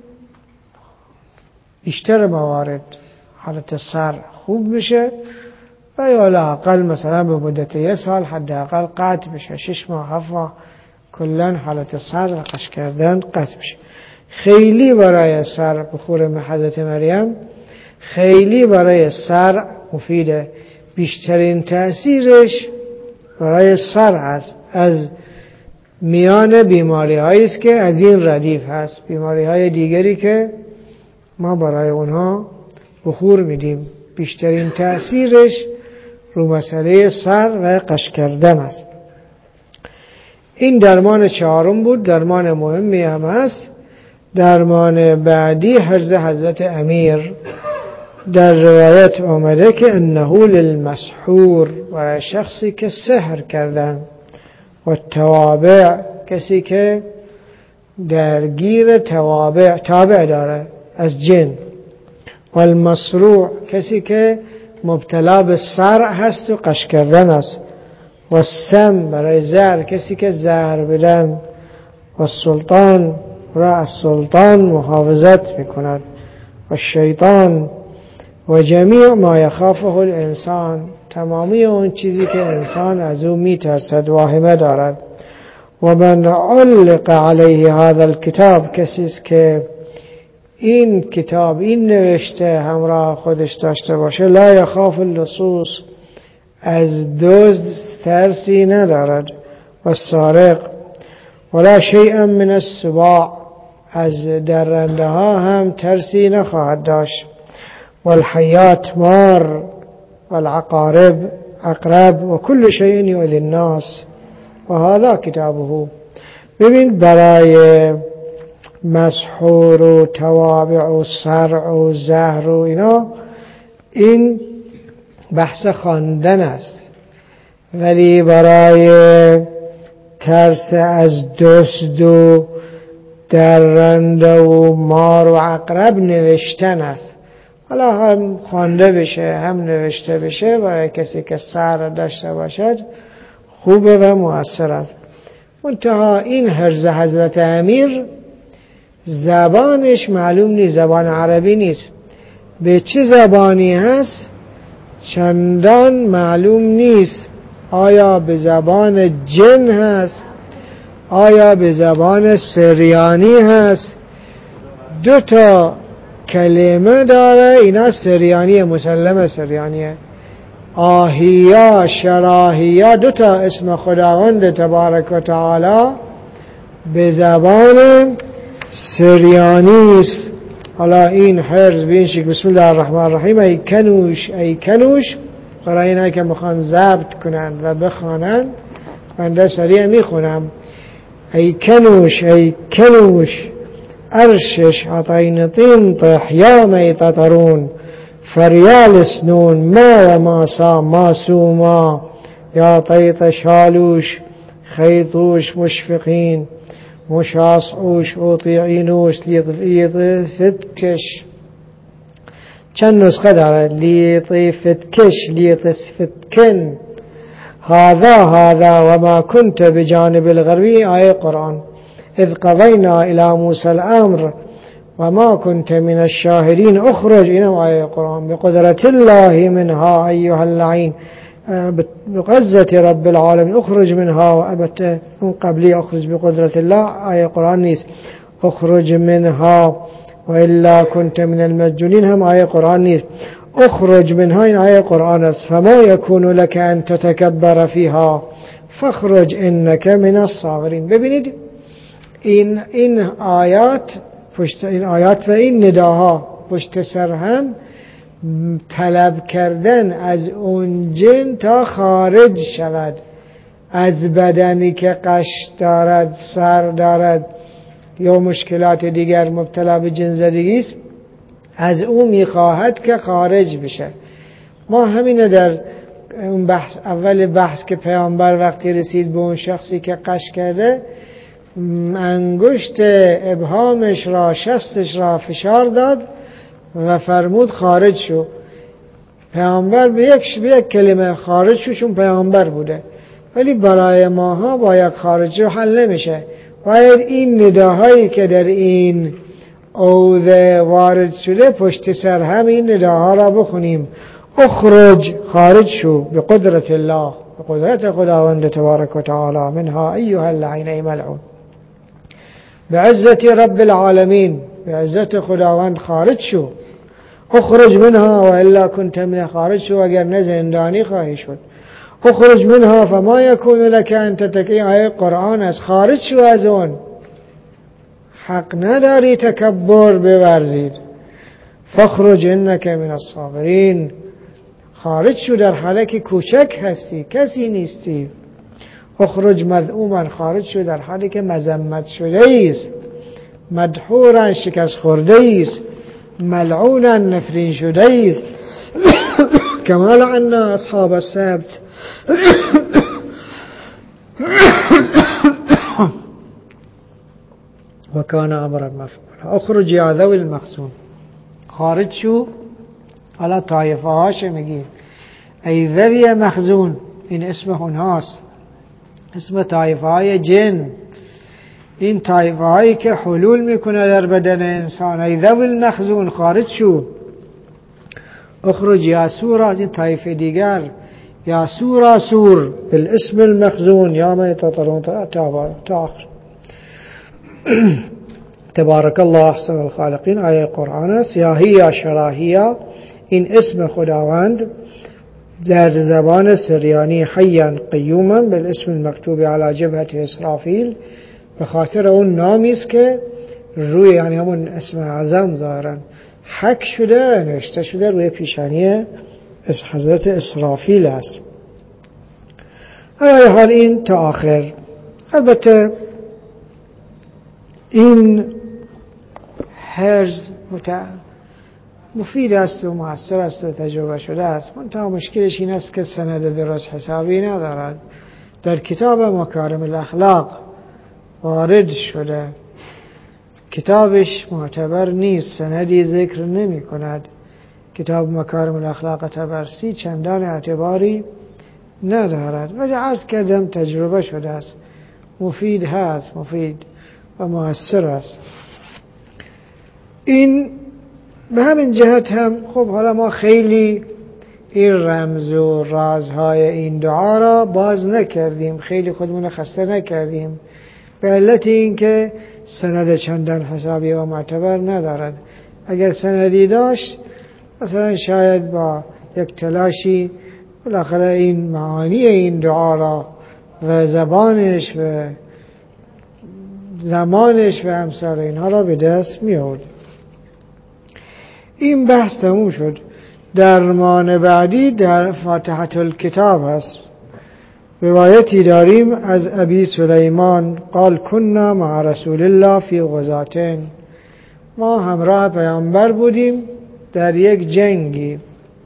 بیشتر موارد حالت سر خوب میشه و یا لااقل مثلا به مدت یک سال حداقل قطع بشه، شش ماه هفت ماه کلن حالت سر و قش کردن قطع بشه. خیلی برای سر بخور حضرت مریم خیلی برای سر مفیده. بیشترین تأثیرش برای سر هست از میان بیماری هایی است که از این ردیف هست. بیماری های دیگری که ما برای اونها بخور میدیم. بیشترین تأثیرش رو مسئله سر و قش کردن است. این درمان چهارم بود، درمان مهمی هم است. درمان بعدی حرز حضرت امیر. در روایت آمده که انه للمسحور، برای شخصی که سحر کردن، و توابع، کسی که درگیر توابع تابع داره از جن، و المصروع، کسی که مبتلا به صرع هست و قش کردن است، و السم، برای زهر، کسی که زهر بدن، و السلطان، را از سلطان محافظت میکند، و الشیطان، و جمیع ما یخافه الانسان، تمامی اون چیزی که انسان از او میترسد واهمه دارد. و من علق علیه هذا الكتاب، کسی است که این کتاب، این نوشته همراه خودش داشته باشه، لا یخاف اللصوص، از دزد ترسی ندارد، و السارق، ولا شیئا من السباع، از درنده ها هم ترسی نخواهد داشت، و الحیات مار، و العقارب عقرب، و کل شیء یؤذی الناس، و هذا کتابه. ببین برای مسحور و توابع و صرع و زهر و اینا این بحث خواندن است، ولی برای ترس از دزد و درنده و مار و عقرب نوشتن است. حالا هم خوانده بشه هم نوشته بشه، برای کسی که سر داشته باشد خوبه و مؤثر است. منتها این حرز حضرت امیر زبانش معلوم نیست، زبان عربی نیست، به چه زبانی هست چندان معلوم نیست. آیا به زبان جن هست، آیا به زبان سریانی هست؟ دو تا کلمه داره، اینا سریانی، مسلم سریانیه. آهیا، شراهیا، دو تا اسم خداوند تبارک و تعالی به زبان سریانی است. حالا این حرز به این شکل، بسم الله الرحمن الرحیم، ای کنوش ای کنوش، برای اینا که میخوان ضبط کنن و بخوانن، بنده سریع میخونم. ای کنوش ای کنوش، ارشش عطین طنطح یا میتطرون، فریال سنون ما و ماسا ماسوما، یا طیط شالوش خیطوش مشفقین، مشاصعوش اوطیعینوش لیطفتکش. چند نسخه داره، لیطفتکش، لیطفتکن. هذا هذا وما كنت بجانب الغربی، آیه قرآن. اذ قضینا الى موسى الامر وما كنت من الشاهدين اخرج، اینم آیه قرآن. بقدرت الله منها ایها اللعین، بقدرت رب العالمین اخرج منها. البته اون قبلی اخرج بقدرت الله آیه قرآن نیست، اخرج منها و الا كنت من المسجونین هم آیه قرآن نیست. اخرج منها این آیه قرآن است. فما يكون لك ان تتكبر فيها فاخرج انك من الصاغرين. ببینید این این آیات پشت این آیات و این نداها پشت سر هم طلب کردن از اون جن تا خارج شود از بدنی که قش دارد، سر دارد یا مشکلات دیگر، مبتلا به جن زدگی است، از او میخواهد که خارج بشه. ما همینه در اون بحث، اول بحث که پیامبر وقتی رسید به اون شخصی که قش کرده، انگشت ابهامش را، شستش را فشار داد و فرمود خارج شو. پیامبر به یک به یک کلمه خارج شو، چون پیامبر بوده. ولی برای ماها با یک خارج شو حل نمیشه، باید این نداهایی که در این اوضه وارد شده پشت سر هم این نداها را بخونیم. اخرج، خارج شو، به قدرت الله، به قدرت خداوند تبارک و تعالی، منها ایها اللعین ملعون، به عزت رب العالمین، به عزت خداوند خارج شو. اخرج منها و الا كنت من، خارج شو اگر نه زندانی خواهی شد. اخرج منها فما يكون لك ان تتقي، آیه قرآن است. خارج شو از اون، حق نداری تکبر بورزید. فاخرج انک من الصاغرین، خارج شو در حالی که کوچک هستی، کسی نیستی. اخرج مذءوما، خارج شو در حالی که مذمت شده است، مدحورا شکست خورده است، ملعونا نفرین شده است. کما لعنا اصحاب السبت و کان امرا مفعولا. اخرج یا ذوی المخزون، خارج شو. حالا طایفه هاش میگیم ای ذوی مخزون، این اسم اونهاست، اسم طایفه های جن، این طایفه هایی که حلول میکنه در بدن انسان. ای ذوی المخزون، خارج شو. اخرج یا سورا، این طایفه دیگر، یا سورا سور بالاسم المخزون یا ما یتطلون تاخر. تبارک الله احسن الخالقین، آیه قرآن است. یا هی یا شراهیا، این اسم خداوند در زبان سریانی حیا قیوما بالاسم المکتوب علی جبهه اسرافیل، به خاطر اون نامی است که روی، یعنی همون اسم اعظم دارن، حک شده نوشته شده روی پیشانی از حضرت اسرافیل است. حالا حال این تا آخر. البته این حرز مفید است و مؤثر است و تجربه شده است. منتها مشکلش این است که سند درست حسابی ندارد. در کتاب مکارم الاخلاق وارد شده، کتابش معتبر نیست، سندی ذکر نمی کند. کتاب مکارم الاخلاق طبرسی چندان اعتباری ندارد، ولی عرض کردم تجربه شده است، مفید هست، مفید و مؤثر است. این به همین جهت هم خب حالا ما خیلی این رمز و رازهای این دعا را باز نکردیم، خیلی خودمون خسته نکردیم، به علت این که سند چندان حسابی و معتبر ندارد. اگر سندی داشت مثلا شاید با یک تلاشی بالاخره این معانی این دعا را و زبانش و زمانش و امثال اینها را به دست می آورد. این بحث تموم شد. درمان بعدی در فاتحة الکتاب هست. روایتی داریم از ابی سلیمان قال کنا مع رسول الله فی غزاتین، ما همراه پیامبر بودیم در یک جنگی.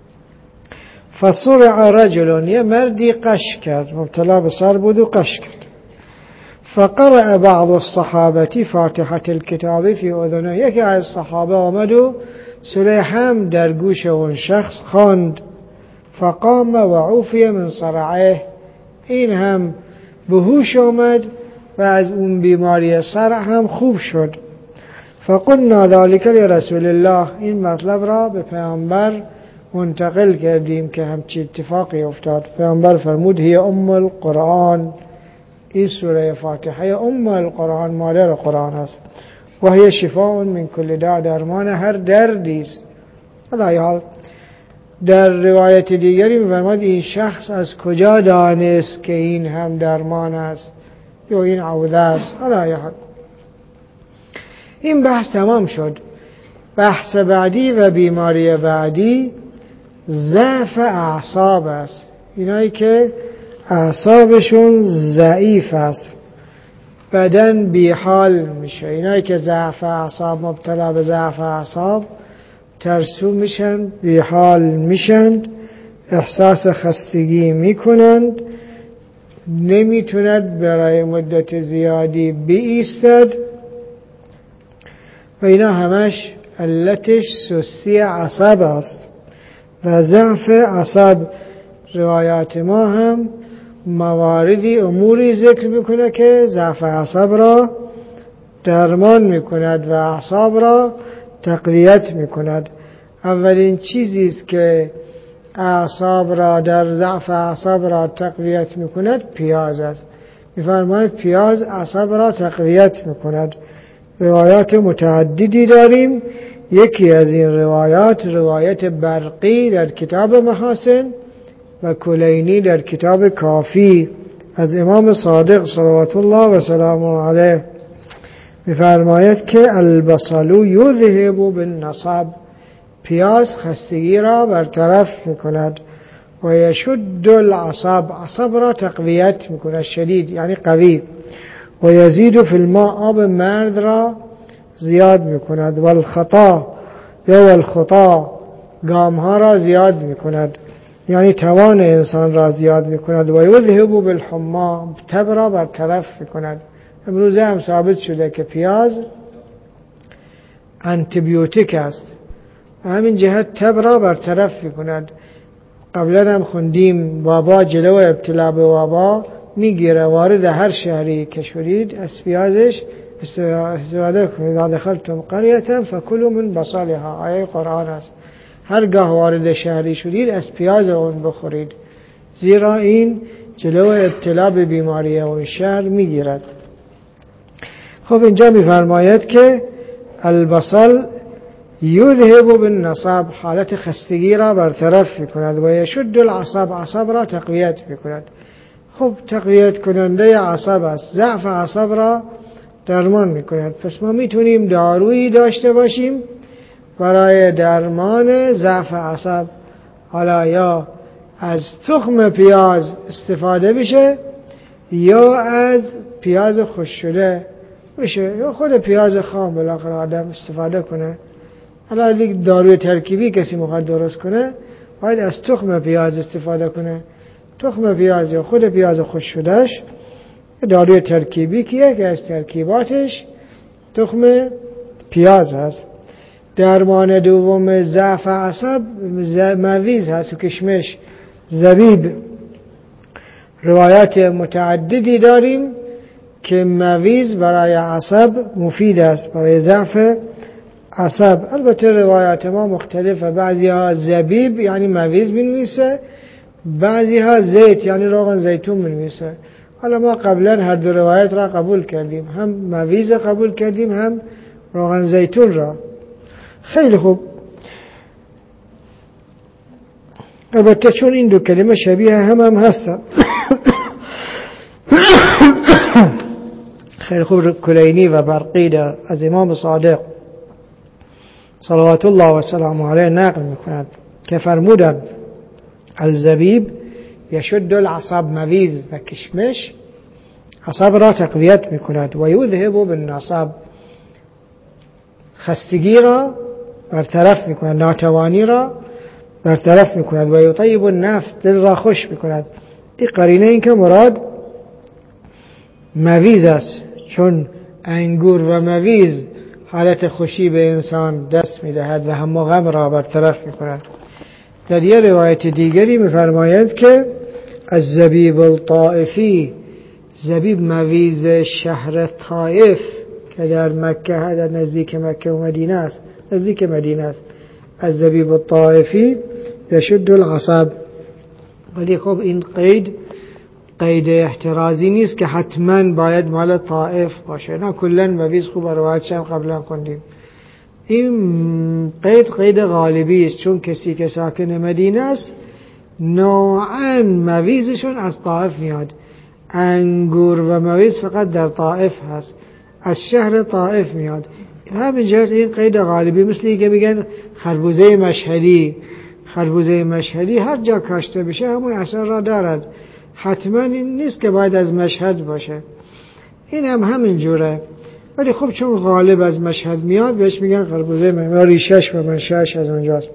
فصرع رجل، یه مردی قش کرد، مبتلا به سر بود و قش کرد. فقرأ بعض الصحابه فاتحة الکتاب فی اذنه، یکی از صحابه آمد و سوره حمد در گوش اون شخص خواند. فقام و عوفی من صرعه، این هم به هوش آمد و از اون بیماری صرع هم خوب شد. فقلنا ذلك لرسول الله، این مطلب را به پیامبر منتقل کردیم که همچی اتفاقی افتاد. پیامبر فرمود هی ام القرآن، این سوره فاتحه ام القرآن، مادر قرآن است. و هی شفاء من کل داء، درمان هر دردی است. حالا در روایت دیگری می‌فرماید این شخص از کجا دانست که این هم درمان است یا این عوض است. حالا این بحث تمام شد. بحث بعدی و بیماری بعدی ضعف اعصاب است. اینایی که اعصابشون ضعیف است، بدن بیحال میشه. اینایی که ضعف اعصاب، مبتلا به ضعف اعصاب، ترسو میشن، بیحال میشن، احساس خستگی میکنند، نمیتوند برای مدت زیادی بایستد و اینا همش علتش سستی عصب است و ضعف عصب. روایات ما هم مواردی اموری ذکر میکنه که ضعف عصب را درمان میکند و اعصاب را تقویت میکند. اولین چیزی است که اعصاب را در ضعف اعصاب را تقویت میکند پیاز است. میفرماید پیاز اعصاب را تقویت میکند. روایات متعددی داریم. یکی از این روایات روایت برقی در کتاب محاسن و کلینی در کتاب کافی از امام صادق صلوات الله و سلامه علیه میفرماید که البصل یذهب بالنصب، پیاز خستگی را برطرف میکند و یشد العصب، عصب را تقویت میکند، شدید یعنی قوی. و یزید فی الماء، آب مرد را زیاد میکند. و الخطا یا الخطا، گام ها را زیاد میکند یعنی توان انسان را زیاد میکند. و یذهب بالحما، تب را برطرف میکند. امروزه هم ثابت شده که پیاز انتیبیوتیک است، همین جهت تب را برطرف میکند. قبلا هم خوندیم وبا، جلو ابتلا به وبا میگیره، وارد هر شهری که شدید از پیازش استفاده کنید. اذا دخلتم قریة فکلوا من بصلها، آیه قرآن است. هرگاه وارد شهری شدید از پیاز اون بخورید، زیرا این جلو ابتلا به بیماری اون شهر میگیرد. خب اینجا میفرماید که البصل یذهب بالنصب، حالت خستگی را برطرف میکند. و یشد العصب، عصب را تقویت میکند. خب تقویت کننده عصب است، ضعف عصب را درمان میکند. پس ما میتونیم دارویی داشته باشیم برای درمان ضعف عصب، حالا یا از تخم پیاز استفاده بشه یا از پیاز خشک شده بشه یا خود پیاز خام بالاخره آدم استفاده کنه. حالا دیگه داروی ترکیبی کسی میخواد درست کنه باید از تخم پیاز استفاده کنه. تخم پیاز یا خود پیاز خشک شدهش داروی ترکیبی که یکی از ترکیباتش تخم پیاز هست. درمان دوم ضعف عصب مویز هست و کشمش، زبیب. روایات متعددی داریم که مویز برای عصب مفید است، برای ضعف عصب. البته روایات ما مختلفه، بعضی ها زبیب یعنی مویز بنویسه، بعضی ها زیت یعنی روغن زیتون بنویسه. حالا ما قبلا هر دو روایت را قبول کردیم، هم مویز قبول کردیم هم روغن زیتون را. خیلی خوب. البته چون این دو کلمه شبیه هم هم هستن. خیلی خوب. کلینی و برقی از امام صادق صلوات الله و سلام علیه نقل میکند که فرمودند الزبیب یشد العصب، مویز و کشمش عصب را تقویت میکند. و یذهب بالنصب، خستگی را برطرف میکند، ناتوانی را برطرف میکند. و یطیب النفس، دل را خوش میکند. این قرینه این که مراد مویز است، چون انگور و مویز حالت خوشی به انسان دست میدهد و هم غم را برطرف میکند. در یه روایت دیگری میفرماید که از زبیب الطائفی، زبیب مویز شهر طائف که در مکه، در نزدیک مکه و مدینه است، نزدیک مدینه است، از زبیب الطائفی یشد العصب. ولی خب این قید قید احترازی نیست که حتما باید مال طائف باشه، نه کلن مویز. خوب روایتش هم قبلا خوندیم. این قید قید غالبی است، چون کسی که ساکن مدینه است نوعاً مویزشون از طائف میاد. انگور و مویز فقط در طائف هست، از شهر طائف میاد. همین جهت این قید غالبی، مثل اینکه میگن خربوزه مشهدی، خربوزه مشهدی هر جا کاشته بشه همون اثر را دارد، حتما این نیست که باید از مشهد باشه. این هم همین جوره. ولی خب چون غالب از مشهد میاد بهش میگن خربوزه مشهدی، ریشش و منشأش از اونجاست.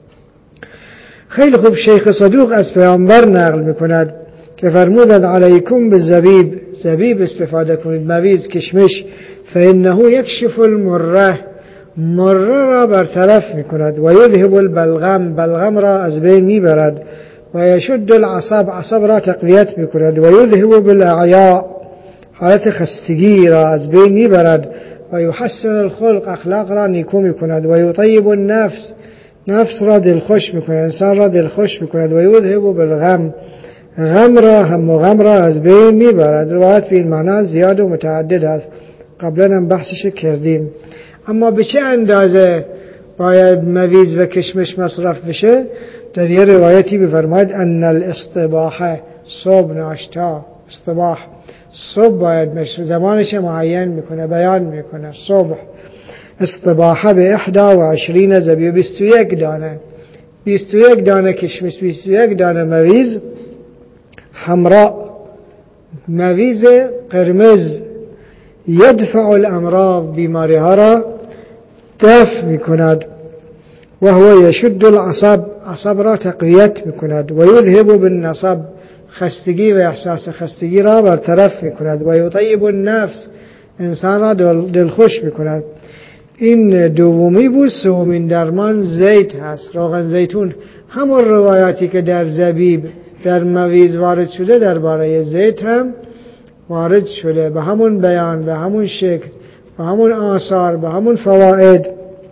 خیلی خوب. شیخ صدوق از پیامبر نقل میکند که فرمودند علیکم بالزبیب، زبیب استفاده کنید، مویز، کشمش، فانه یکشف المره، مره را برطرف میکند. و یذهب البلغم، بلغم را از بین میبرد. و یشد العصب، عصب را تقویت میکند. و یذهب بالاعیاء، حالت خستگی را از بین میبرد. و یحسن الخلق، اخلاق را نیکو میکند. و یطیب النفس، نفس را دلخوش میکند، انسان را دلخوش میکند. و یذهب بالغم، غم را، هم و غم را از بین میبرد. روایت به این معنی زیاد و متعدد است، قبلا هم بحثش کردیم. اما به چه اندازه باید مویز و کشمش مصرف بشه؟ در یه روایتی بفرماید ان الاصطباح، صبح ناشتا، اصطباح صبح باید مشروب، زمانش معین میکنه، بیان میکنه. صبح استباحه به احدا و عشرین زبیب، بیست و یک دانه، بیست و یک دانه کشمش، بیست و یک دانه مویز حمراء، مویز قرمز، یدفع الامراض، بیماری ها را دفع میکند، و هو یشد العصب، عصب را تقویت میکند، و یذهب بالنصب، خستگی و احساس خستگی را برطرف میکند، و یطیب النفس، انسان را دلخوش میکند. این دومی بود. سومین درمان زیت هست، روغن زیتون. همون روایاتی که در زبیب در مویز وارد شده درباره زیت هم وارد شده، به همون بیان، به همون شکل، به همون آثار، به همون فواید.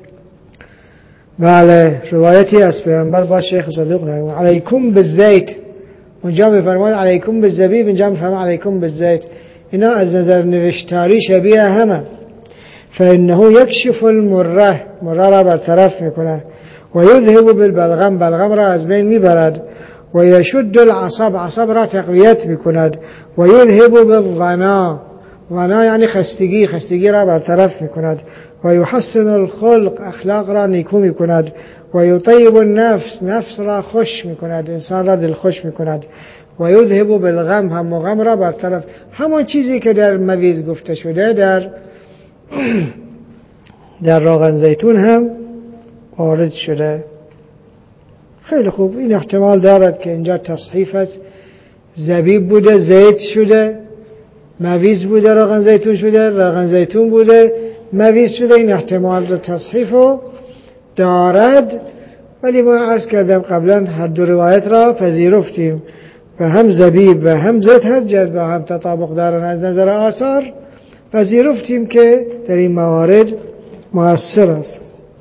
بله، روایتی از پیامبر با شیخ صدوق نگم علیکم بالزیت، اونجا میفرماید علیکم بالزبیب، اینجا میفرماید علیکم بالزیت. اینا از نظر نوشتاری شبیه همه. فانه یکشف المره، مره را برطرف میکنه، و یذهب بالبلغم، بلغم را از بین میبرد، و یشد العصب، عصب را تقویت میکند، و یذهب بالظنا، ظنا یعنی خستگی، خستگی را برطرف میکند، و یحسن الخلق، اخلاق را نیکو میکند، و یطیب النفس، نفس را خوش میکند، انسان را دل خوش میکند، و یذهب بالغم، هم غم را برطرف. همون چیزی که در مویز گفته شده در در روغن زیتون هم وارد شده. خیلی خوب. این احتمال دارد که اینجا تصحیف است، زبیب بوده زیت شده، مویز بوده روغن زیتون شده، روغن زیتون بوده مویز شده. این احتمال تصحیف رو دارد، ولی ما عرض کردم قبلا هر دو روایت را پذیرفتیم و هم زبیب و هم زیت هر جد با هم تطابق دارن از نظر آثار، پذیرفتیم که در این موارد مؤثر است.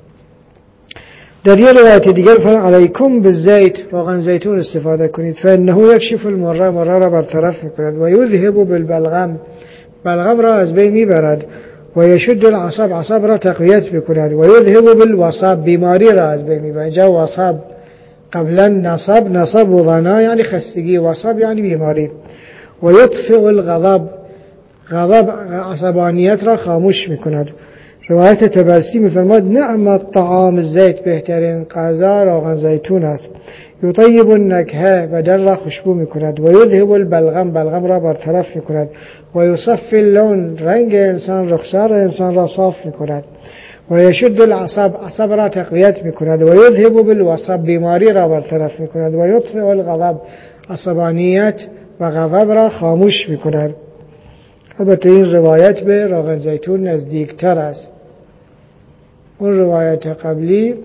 در یه روایت دیگر فرمان علیکم بالزیت، روغن زیتون استفاده کنید، فانه یکشف المره، مره را برطرف میکند، و یذهب بالبلغم، بلغم را از بین میبرد، و یشد العصب، عصب را تقویت میکند، و یذهب بالوصب، بیماری را از بین میبرد. جا وصب، قبلا نصب، نصب و ظنا یعنی خستگی، وصب یعنی بیماری. و یطفئ الغضب، غضب عصبانیت را خاموش میکند. روایت طبرسی میفرماد نعم الطعام الزیت، بهترین غذا روغن زیتون است. یطیب النکهه، بدن را خوشبو میکند، و یذهب البلغم، بلغم را برطرف میکند، و یصفی اللون، رنگ انسان، رخسار انسان را صاف میکند، و یشد العصب، عصب را تقویت میکند، و یذهب بالوصب، بیماری را برطرف میکند، و یطفئ الغضب، عصبانیت و غضب را خاموش میکند. البته این روایت به روغن زیتون نزدیکتر است. اون روایت قبلی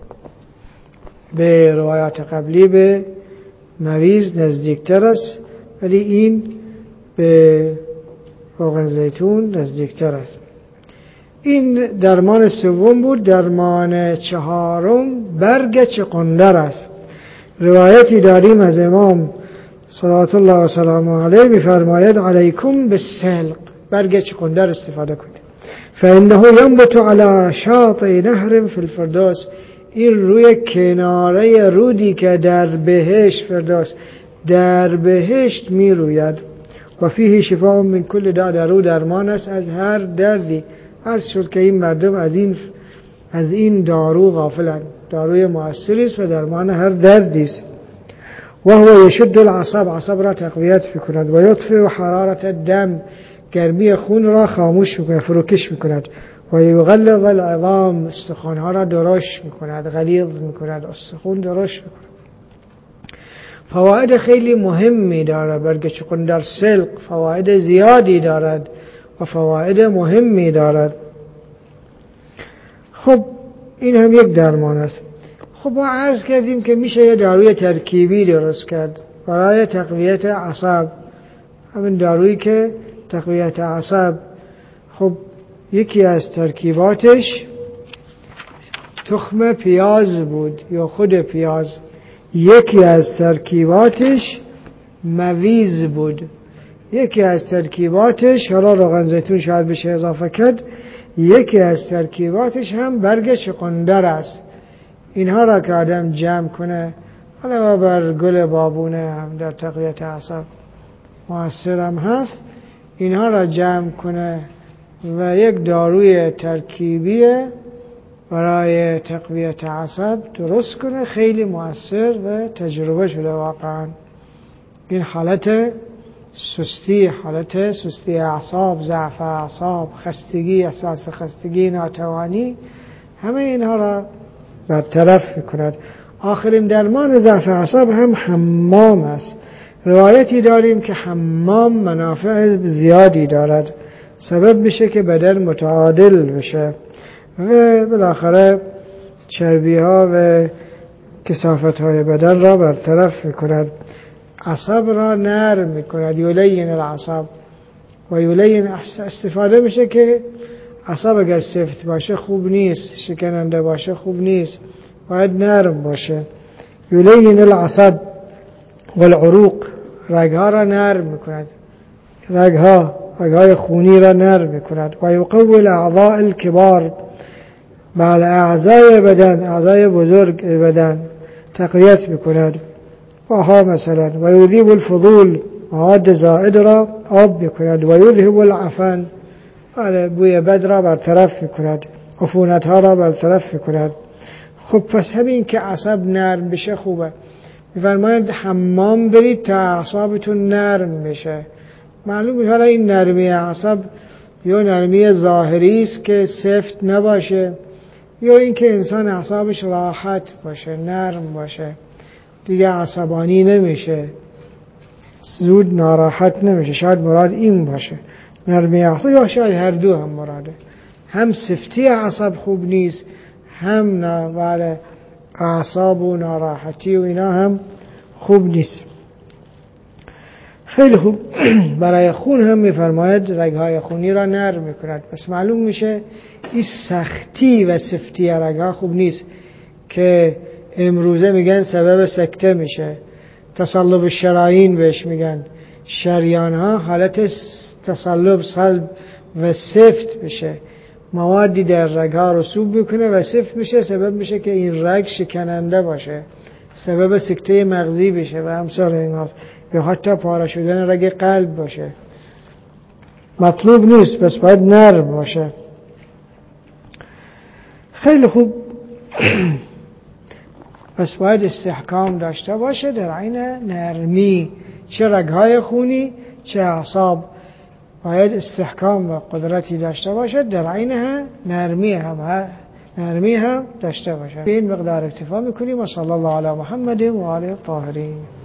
به روایت قبلی به مویز نزدیکتر است، ولی این به روغن زیتون نزدیکتر است. این درمان سوم بود. درمان چهارم برگ چغندر است. روایتی داریم از امام صلوات الله و سلامه علیه میفرماید علیکم بالسلق، برگ چغندر استفاده کنید، فانه ینبت علی شاطئ نهر فی الفردوس، این روی کناره رودی که در بهشت، فردوس در بهشت می روید، و فیه شفاء من کل داء، در او درمان است از هر دردی. عرض شد که این مردم از این از این دارو غافلند، داروی مؤثری است و درمان هر دردی است. و هو یشد العصب، عصب را تقویت میکند، و یطفئ حرارت الدم، گرمی خون را خاموش میکند، فروکش میکند، و یغلظ العظام، استخوانها را درشت میکند، غلیظ میکند، استخوان درشت میکند. فواید خیلی مهمی دارد برگ چغندر سلق، فواید زیادی دارد و فواید مهمی دارد. خب این هم یک درمان است. خب ما عرض کردیم که میشه یه داروی ترکیبی درست کرد برای تقویت عصب، همین دارویی که تقویت عصب. خب یکی از ترکیباتش تخم پیاز بود یا خود پیاز، یکی از ترکیباتش مویز بود، یکی از ترکیباتش حالا روغن زیتون شاید بشه اضافه کرد، یکی از ترکیباتش هم برگ چغندر است. اینها را که آدم جمع کنه، علاوه بر گل بابونه هم در تقویت اعصاب مؤثر هم هست، اینها را جمع کنه و یک داروی ترکیبی برای تقویت عصب درست کنه، خیلی مؤثر و تجربه شده واقعا. این حالت سستی، حالت سستی اعصاب، ضعف اعصاب، خستگی، احساس خستگی، ناتوانی، همه اینها را برطرف میکند. آخرین درمان ضعف اعصاب هم حمام است. روایتی داریم که حمام منافع زیادی دارد، سبب میشه که بدن متعادل بشه و بالاخره چربی ها و کثافت های بدن را برطرف میکند، عصب را نرم میکند. یلین العصب و یلین، استفاده میشه که عصب اگر سفت باشه خوب نیست، شکننده باشه خوب نیست، باید نرم باشه. یلین العصب والعروق، رگها را نرم میکند، رگها رگهای خونی را نرم میکند. و یقوی الاعضاء الکبار، بله اعضای بدن، اعضای بزرگ بدن تقویت میکند. آها مثلا و یذیب الفضول، مواد زائد را آب میکند. و یذهب العفن، بله بوی بد را برطرف میکند، عفونت ها را برطرف میکند. خب پس همین که عصب نرم بشه خوبه. میفرمایند حمام برید تا اعصابتون نرم بشه. معلومه حالا این نرمی اعصاب یا نرمی ظاهری است که سفت نباشه، یا اینکه انسان اعصابش راحت باشه، نرم باشه، دیگه عصبانی نمیشه، زود ناراحت نمیشه. شاید مراد این باشه، نرمی اعصاب، یا شاید هر دو هم مراده. هم سفتی اعصاب خوب نیست، هم نوال اعصاب و ناراحتی و اینا هم خوب نیست. خیلی خوب. برای خون هم میفرماید رگهای خونی را نرم میکند. پس معلوم میشه این سختی و سفتی رگها خوب نیست که امروزه میگن سبب سکته میشه، تصلب شرايين بهش میگن، شریان ها حالت تصلب، صلب و سفت بشه، موادی در رگها رسوب بکنه و سفت میشه، سبب میشه که این رگ شکننده باشه، سبب سکته مغزی بشه و امثال اینها، یا حتی پاره شدن رگ قلب باشه. مطلوب نیست، پس باید نرم باشه. خیلی خوب. پس باید استحکام داشته باشه در عین نرمی، چه رگهای خونی چه اعصاب، باید استحکام و قدرتی داشته باشه، در عین هم نرمی هم نرمی هم داشته باشه. به این مقدار اکتفا میکنیم و صلی الله علی محمد و آله الطاهرین.